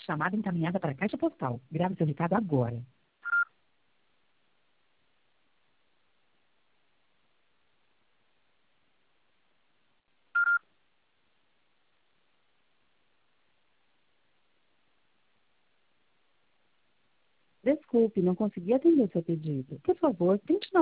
Chamada encaminhada para a caixa postal. Grave seu recado agora. Desculpe, não consegui atender seu pedido. Por favor, tente